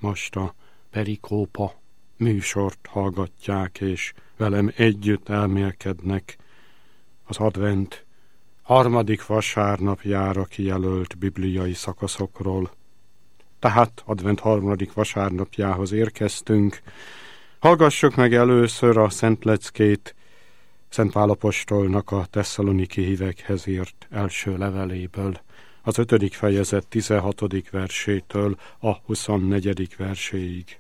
most a Perikópa műsort hallgatják, és velem együtt elmélkednek az advent harmadik vasárnapjára kijelölt bibliai szakaszokról. Tehát advent harmadik vasárnapjához érkeztünk. Hallgassuk meg először a Szent Leckét Szent Pál apostolnak a tesszaloniki hívekhez írt első leveléből, az 5. fejezet 16. versétől a 24. verséig.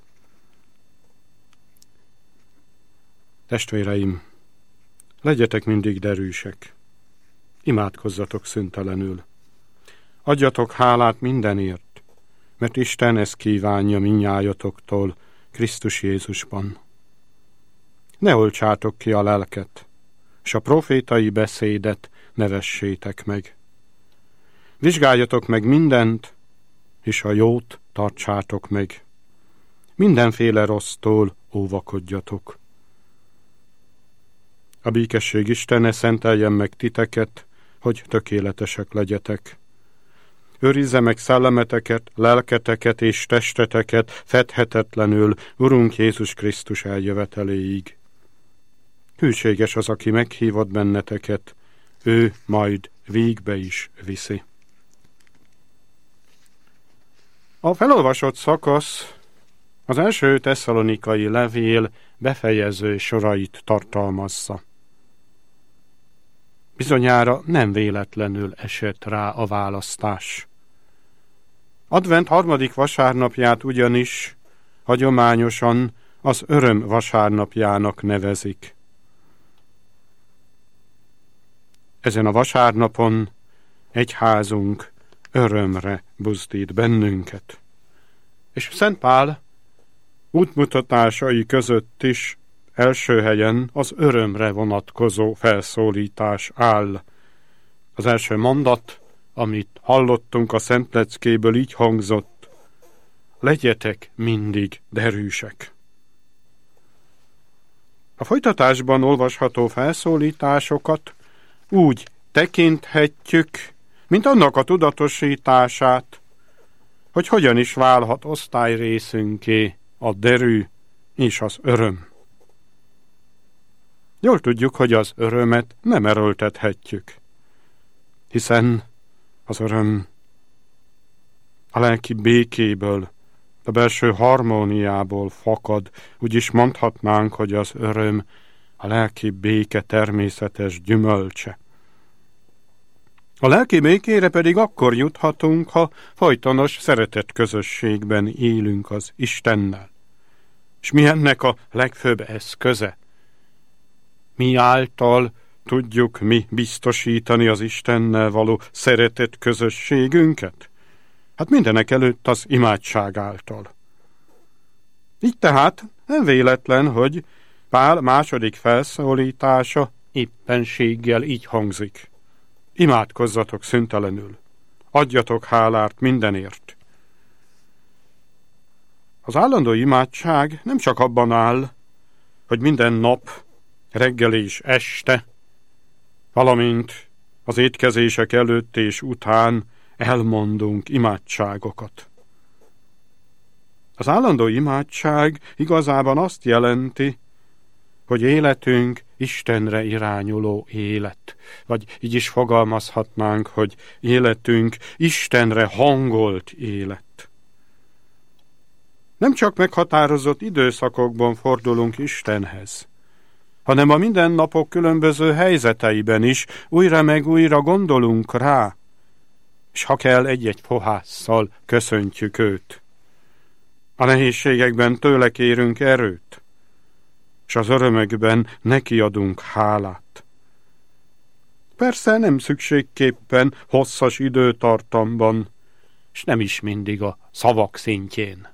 Testvéreim, legyetek mindig derűsek, imádkozzatok szüntelenül. Adjatok hálát mindenért, mert Isten ezt kívánja mindnyájatoktól Krisztus Jézusban. Ne oltsátok ki a lelket, s a profétai beszédet ne vessétek meg. Vizsgáljatok meg mindent, és a jót tartsátok meg. Mindenféle rossztól óvakodjatok. A békesség Istene szenteljen meg titeket, hogy tökéletesek legyetek. Őrizze meg szellemeteket, lelketeket és testeteket fedhetetlenül Urunk Jézus Krisztus eljöveteléig. Hűséges az, aki meghívott benneteket, ő majd végbe is viszi. A felolvasott szakasz az első tesszalonikai levél befejező sorait tartalmazza. Bizonyára nem véletlenül esett rá a választás. Advent harmadik vasárnapját ugyanis hagyományosan az öröm vasárnapjának nevezik. Ezen a vasárnapon egyházunk örömre buzdít bennünket. És Szent Pál útmutatásai között is első helyen az örömre vonatkozó felszólítás áll. Az első mondat, amit hallottunk a Szent Leckéből, így hangzott: legyetek mindig derűsek. A folytatásban olvasható felszólításokat úgy tekinthetjük, mint annak a tudatosítását, hogy hogyan is válhat osztályrészünké a derű és az öröm. Jól tudjuk, hogy az örömet nem erőltethetjük, hiszen az öröm a lelki békéből, a belső harmóniából fakad, úgyis mondhatnánk, hogy az öröm a lelki béke természetes gyümölcse. A lelki békére pedig akkor juthatunk, ha folytonos szeretet közösségben élünk az Istennel. És mi ennek a legfőbb eszköze? Mi által tudjuk mi biztosítani az Istennel való szeretet közösségünket? Hát mindenek előtt az imádság által. Így tehát nem véletlen, hogy Pál második felszólítása éppenséggel így hangzik: imádkozzatok szüntelenül, adjatok hálát mindenért. Az állandó imádság nem csak abban áll, hogy minden nap, reggel és este, valamint az étkezések előtt és után elmondunk imádságokat. Az állandó imádság igazában azt jelenti, hogy életünk Istenre irányuló élet. Vagy így is fogalmazhatnánk, hogy életünk Istenre hangolt élet. Nem csak meghatározott időszakokban fordulunk Istenhez, hanem a mindennapok különböző helyzeteiben is újra meg újra gondolunk rá, és ha kell, egy-egy fohásszal köszöntjük őt. A nehézségekben tőle kérünk erőt, és az örömökben nekiadunk hálát. Persze nem szükségképpen hosszas időtartamban, és nem is mindig a szavak szintjén.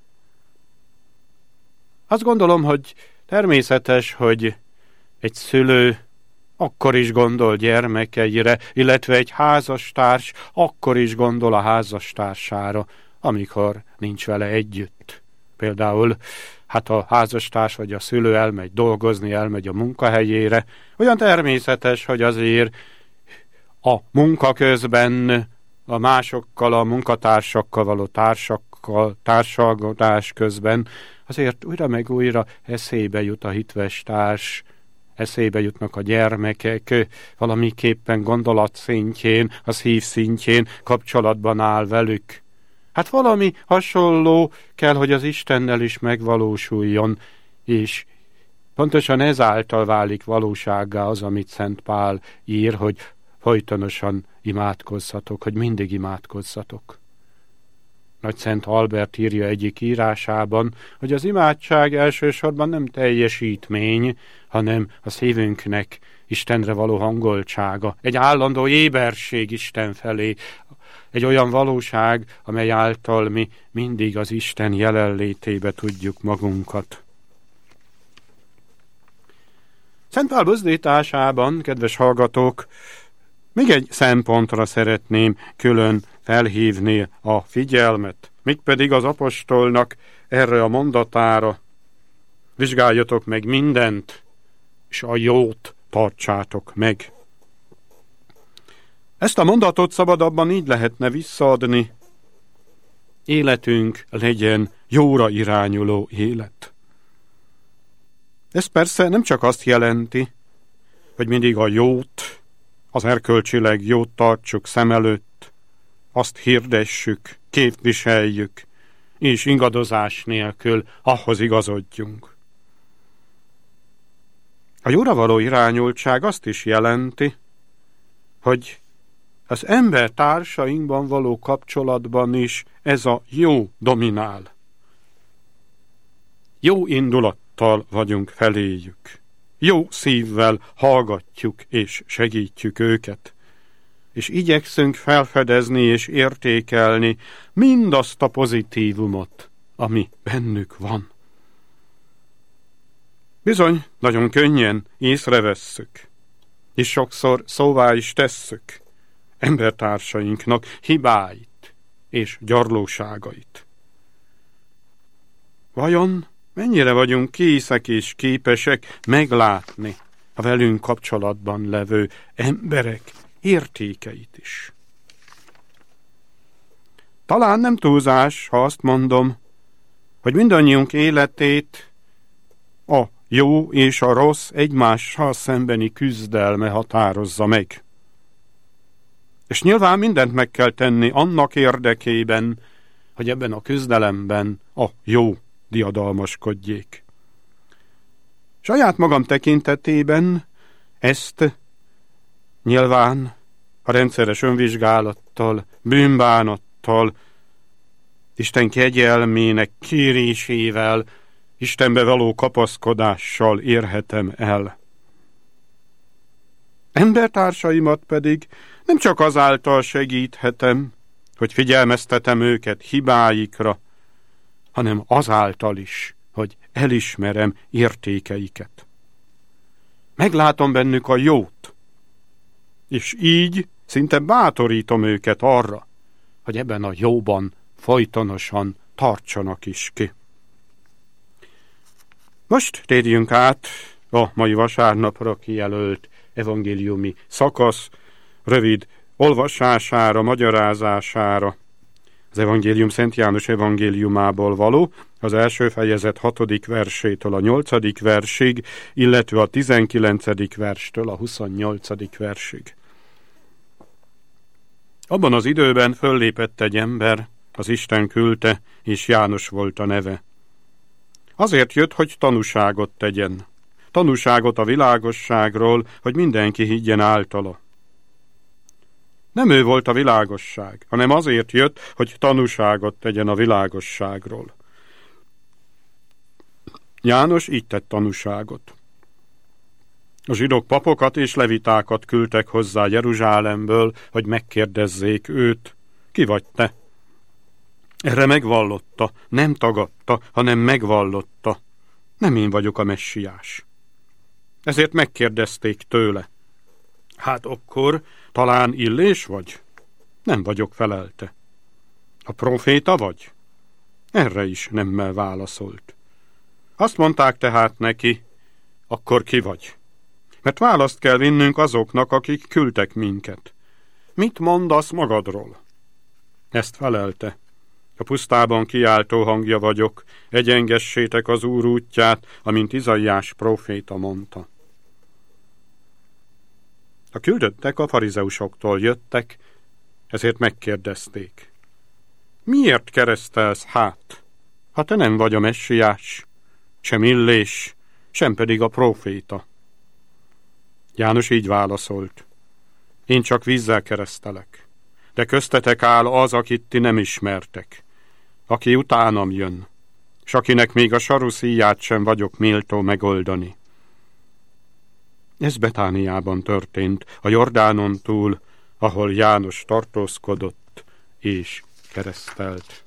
Azt gondolom, hogy természetes, hogy egy szülő akkor is gondol gyermekeire, illetve egy házastárs akkor is gondol a házastársára, amikor nincs vele együtt. Például, hát a házastárs vagy a szülő elmegy dolgozni, elmegy a munkahelyére, olyan természetes, hogy azért a munka közben a másokkal, a munkatársakkal való barátokkal társalgatás közben azért újra meg újra eszébe jut a hitves társ, eszébe jutnak a gyermekek, valamiképpen gondolat szintjén, a szív szintjén kapcsolatban áll velük. Hát valami hasonló kell, hogy az Istennel is megvalósuljon, és pontosan ezáltal válik valósággá az, amit Szent Pál ír, hogy folytonosan imádkozzatok, hogy mindig imádkozzatok. Nagy Szent Albert írja egyik írásában, hogy az imádság elsősorban nem teljesítmény, hanem a szívünknek Istenre való hangoltsága, egy állandó éberség Isten felé, egy olyan valóság, amely által mi mindig az Isten jelenlétébe tudjuk magunkat. Szent Pál buzdításában, kedves hallgatók, még egy szempontra szeretném külön felhívni a figyelmet, mégpedig az apostolnak erre a mondatára: vizsgáljatok meg mindent, és a jót tartsátok meg. Ezt a mondatot szabadabban így lehetne visszaadni: életünk legyen jóra irányuló élet. Ez persze nem csak azt jelenti, hogy mindig a jót, az erkölcsileg jót tartsuk szem előtt, azt hirdessük, képviseljük, és ingadozás nélkül ahhoz igazodjunk. A jóra való irányultság azt is jelenti, hogy az ember társainkban való kapcsolatban is ez a jó dominál. Jó indulattal vagyunk feléjük. Jó szívvel hallgatjuk és segítjük őket. És igyekszünk felfedezni és értékelni mindazt a pozitívumot, ami bennük van. Bizony, nagyon könnyen észrevesszük, és sokszor szóvá is tesszük embertársainknak hibáit és gyarlóságait. Vajon mennyire vagyunk készek és képesek meglátni a velünk kapcsolatban levő emberek értékeit is? Talán nem túlzás, ha azt mondom, hogy mindannyiunk életét a jó és a rossz egymással szembeni küzdelme határozza meg. És nyilván mindent meg kell tenni annak érdekében, hogy ebben a küzdelemben a jó diadalmaskodjék. Saját magam tekintetében ezt nyilván a rendszeres önvizsgálattal, bűnbánattal, Isten kegyelmének kérésével, Istenbe való kapaszkodással érhetem el. Embertársaimat pedig nem csak azáltal segíthetem, hogy figyelmeztetem őket hibáikra, hanem azáltal is, hogy elismerem értékeiket. Meglátom bennük a jót, és így szinte bátorítom őket arra, hogy ebben a jóban folytonosan tartsanak is ki. Most térjünk át a mai vasárnapra kijelölt evangéliumi szakasz rövid olvasására, magyarázására. Az evangélium Szent János evangéliumából való, az első fejezet 6. versétől a 8. versig, illetve a 19. verstől a 28. versig. Abban az időben föllépett egy ember, az Isten küldte, és János volt a neve. Azért jött, hogy tanúságot tegyen. Tanúságot a világosságról, hogy mindenki higgyen általa. Nem ő volt a világosság, hanem azért jött, hogy tanúságot tegyen a világosságról. János így tett tanúságot. A zsidók papokat és levitákat küldtek hozzá Jeruzsálemből, hogy megkérdezzék őt: ki vagy te? Erre megvallotta, nem tagadta, hanem megvallotta: nem én vagyok a messiás. Ezért megkérdezték tőle: hát akkor talán Illés vagy? Nem vagyok, felelte. A proféta vagy? Erre is nemmel válaszolt. Azt mondták tehát neki: akkor ki vagy? Mert választ kell vinnünk azoknak, akik küldtek minket. Mit mondasz magadról? Ezt felelte: A pusztában kiáltó hangja vagyok, egyengessétek az Úr útját, amint Izaiás próféta mondta. A küldöttek a farizeusoktól jöttek, ezért megkérdezték. Miért keresztelsz hát, ha te nem vagy a messiás, sem Illés, sem pedig a próféta? János így válaszolt. Én csak vízzel keresztelek, de köztetek áll az, akit ti nem ismertek, aki utánam jön, s akinek még a saruszíját sem vagyok méltó megoldani. Ez Betániában történt, a Jordánon túl, ahol János tartózkodott és keresztelt.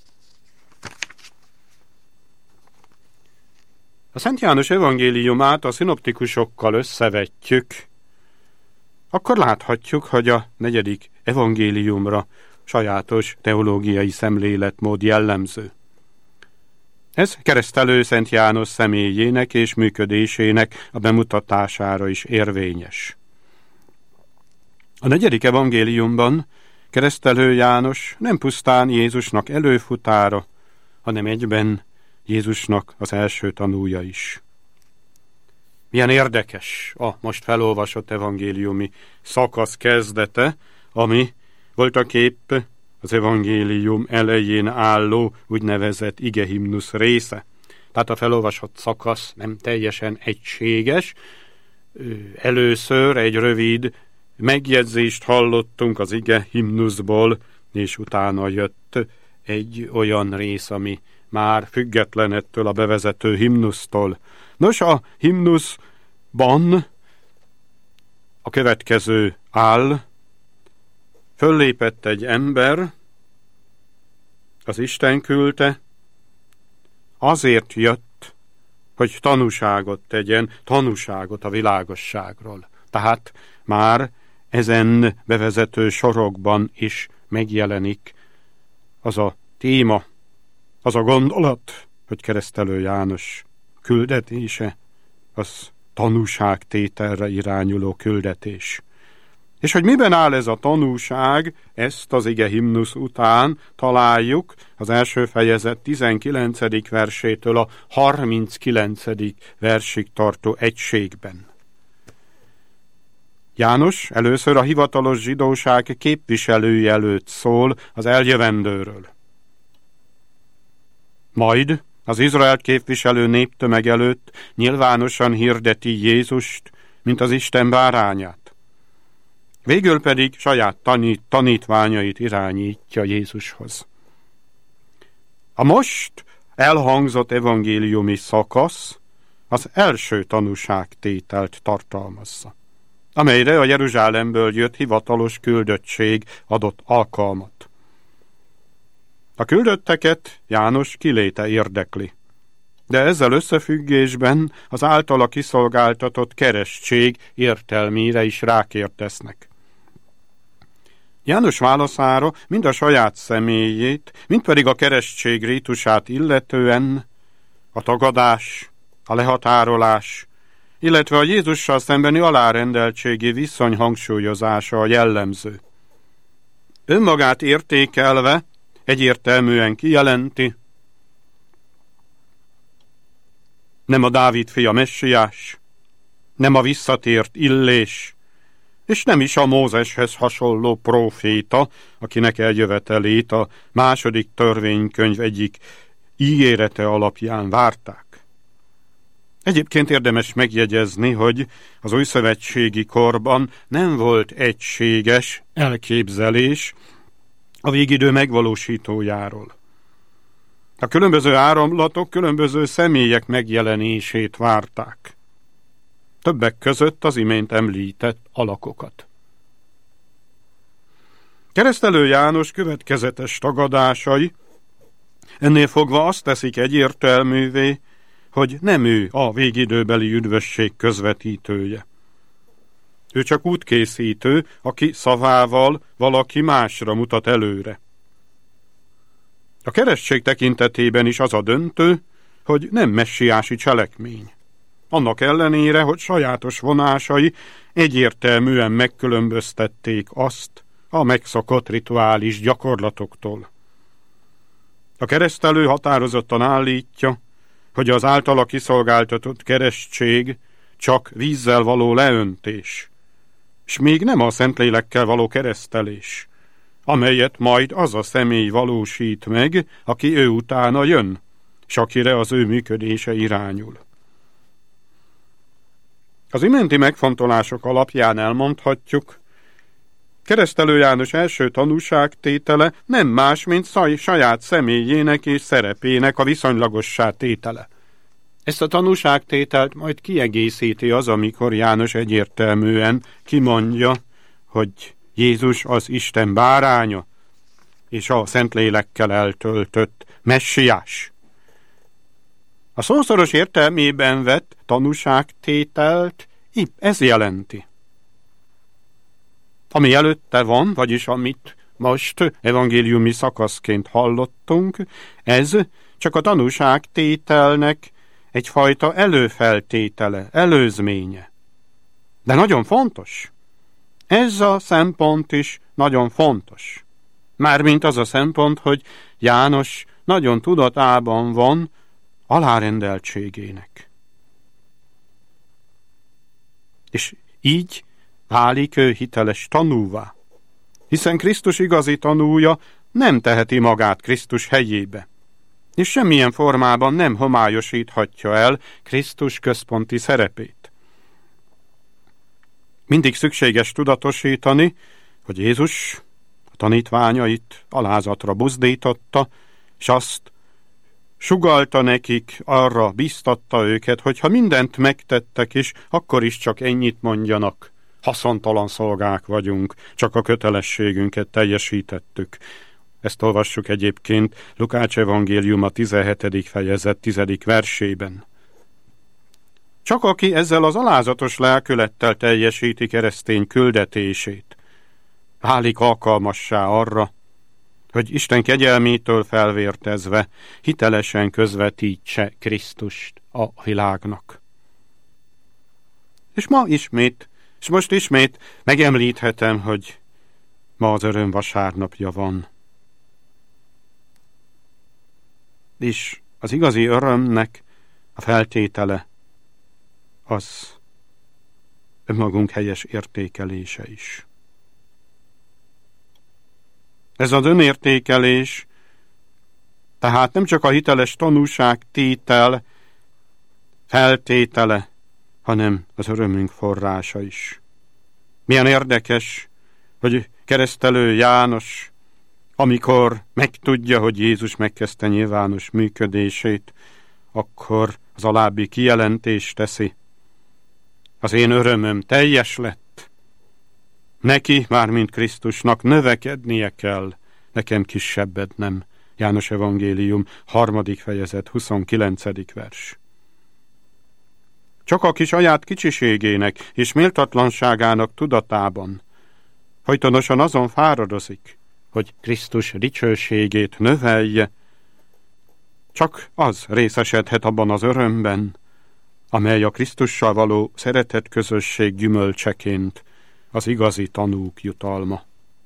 A Szent János evangéliumát a szinoptikusokkal összevetjük, akkor láthatjuk, hogy a 4. evangéliumra sajátos teológiai szemléletmód jellemző. Ez keresztelő Szent János személyének és működésének a bemutatására is érvényes. A 4. evangéliumban keresztelő János nem pusztán Jézusnak előfutára, hanem egyben Jézusnak az első tanúja is. Milyen érdekes a most felolvasott evangéliumi szakasz kezdete, ami voltaképp az evangélium elején álló úgynevezett igehimnusz része. Tehát a felolvasott szakasz nem teljesen egységes. Először egy rövid megjegyzést hallottunk az igehimnuszból, és utána jött egy olyan rész, ami már független ettől a bevezető himnusztól. Nos, a himnuszban a következő áll: föllépett egy ember, az Isten küldte, azért jött, hogy tanúságot tegyen, tanúságot a világosságról. Tehát már ezen bevezető sorokban is megjelenik az a téma, az a gondolat, hogy keresztelő János küldetése, az tanúságtételre irányuló küldetés. És hogy miben áll ez a tanúság, ezt az igehimnusz után találjuk az első fejezet 19. versétől a 39. versig tartó egységben. János először a hivatalos zsidóság képviselője előtt szól az eljövendőről. Majd az Izraelt képviselő néptömeg előtt nyilvánosan hirdeti Jézust, mint az Isten bárányát. Végül pedig saját tanítványait irányítja Jézushoz. A most elhangzott evangéliumi szakasz az első tanúságtételt tartalmazza, amelyre a Jeruzsálemből jött hivatalos küldöttség adott alkalmat. A küldötteket János kiléte érdekli, de ezzel összefüggésben az általa kiszolgáltatott keresztség értelmére is rákérdeznek. János válaszára mind a saját személyét, mind pedig a keresztség rítusát illetően a tagadás, a lehatárolás, illetve a Jézussal szembeni alárendeltségi viszony hangsúlyozása a jellemző. Önmagát értékelve egyértelműen kijelenti: nem a Dávid fia messiás, nem a visszatért Illés, és nem is a Mózeshez hasonló próféta, akinek eljövetelét a második törvénykönyv egyik ígérete alapján várták. Egyébként érdemes megjegyezni, hogy az újszövetségi korban nem volt egységes elképzelés a végidő megvalósítójáról. A különböző áramlatok különböző személyek megjelenését várták. Többek között az imént említett alakokat. Keresztelő János következetes tagadásai ennél fogva azt teszik egyértelművé, hogy nem ő a végidőbeli üdvösség közvetítője. Ő csak útkészítő, aki szavával valaki másra mutat előre. A keresztség tekintetében is az a döntő, hogy nem messiási cselekmény. Annak ellenére, hogy sajátos vonásai egyértelműen megkülönböztették azt a megszokott rituális gyakorlatoktól. A keresztelő határozottan állítja, hogy az általa kiszolgáltatott keresztség csak vízzel való leöntés, s még nem a Szentlélekkel való keresztelés, amelyet majd az a személy valósít meg, aki ő utána jön, s akire az ő működése irányul. Az iménti megfontolások alapján elmondhatjuk, Keresztelő János első tanúságtétele nem más, mint saját személyének és szerepének a viszonylagossá tétele. Ezt a tanúságtételt majd kiegészíti az, amikor János egyértelműen kimondja, hogy Jézus az Isten báránya, és a Szentlélekkel eltöltött messiás. A szószoros értelmében vett tanúságtételt ez jelenti. Ami előtte van, vagyis amit most evangéliumi szakaszként hallottunk, ez csak a tanúságtételnek egyfajta előfeltétele, előzménye. De nagyon fontos. Ez a szempont is nagyon fontos. Mármint az a szempont, hogy János nagyon tudatában van alárendeltségének. És így válik ő hiteles tanúvá, hiszen Krisztus igazi tanúja nem teheti magát Krisztus helyébe, és semmilyen formában nem homályosíthatja el Krisztus központi szerepét. Mindig szükséges tudatosítani, hogy Jézus a tanítványait alázatra buzdította, és azt sugallta nekik, arra biztatta őket, hogy ha mindent megtettek is, akkor is csak ennyit mondjanak. Haszontalan szolgák vagyunk, csak a kötelességünket teljesítettük. Ezt olvassuk egyébként Lukács evangéliuma 17. fejezet 10. versében. Csak aki ezzel az alázatos lelkülettel teljesíti keresztény küldetését, válik alkalmassá arra, hogy Isten kegyelmétől felvértezve hitelesen közvetítse Krisztust a világnak. És most ismét megemlíthetem, hogy ma az öröm vasárnapja van. És az igazi örömnek a feltétele az önmagunk helyes értékelése is. Ez az önértékelés tehát nem csak a hiteles tanúság tétel feltétele, hanem az örömünk forrása is. Milyen érdekes, hogy keresztelő János, amikor megtudja, hogy Jézus megkezdte nyilvános működését, akkor az alábbi kijelentést teszi. Az én örömöm teljes lett. Neki, mármint Krisztusnak növekednie kell, nekem kisebbednem. János evangélium 3. fejezet 29. vers. Csak aki saját kicsiségének és méltatlanságának tudatában folytonosan azon fáradozik, hogy Krisztus dicsőségét növelje, csak az részesedhet abban az örömben, amely a Krisztussal való szeretet közösség gyümölcseként az igazi tanúk jutalma.